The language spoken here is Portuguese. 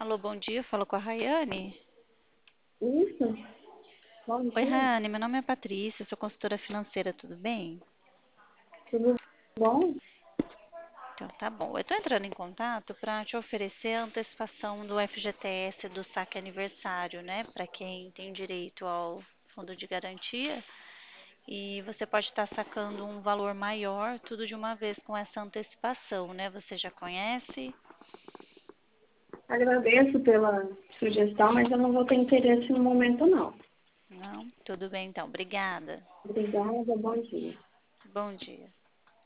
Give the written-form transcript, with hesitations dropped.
Alô, bom dia. Falo com a Rayane. Isso, bom Oi, dia, Rayane. Meu nome é Patrícia, sou consultora financeira, tudo bem? tudo bom? Então, tá bom. Eu tô entrando em contato para te oferecer a antecipação do FGTS do saque aniversário, né? Para quem tem direito ao fundo de garantia. E você pode estar sacando um valor maior, tudo de uma vez com essa antecipação, né? Você já conhece? Agradeço pela sugestão, mas eu não vou ter interesse no momento, não. Não? Tudo bem, então. Obrigada. Obrigada, bom dia. Bom dia.